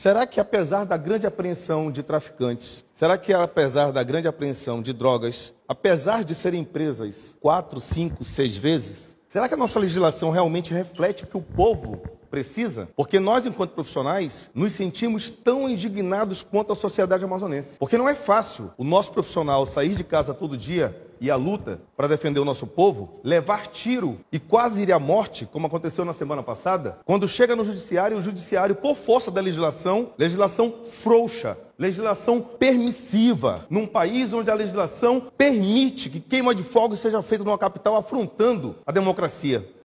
Será que apesar da grande apreensão de traficantes, será que apesar da grande apreensão de drogas, apesar de serem presas 4, 5, 6 vezes, será que a nossa legislação realmente reflete o que o povo precisa? Porque nós, enquanto profissionais, nos sentimos tão indignados quanto a sociedade amazonense. Porque não é fácil o nosso profissional sair de casa todo dia e à luta para defender o nosso povo, levar tiro e quase ir à morte, como aconteceu na semana passada, quando chega no judiciário, o judiciário, por força da legislação frouxa, legislação permissiva, num país onde a legislação permite que queima de fogos seja feita numa capital afrontando a democracia.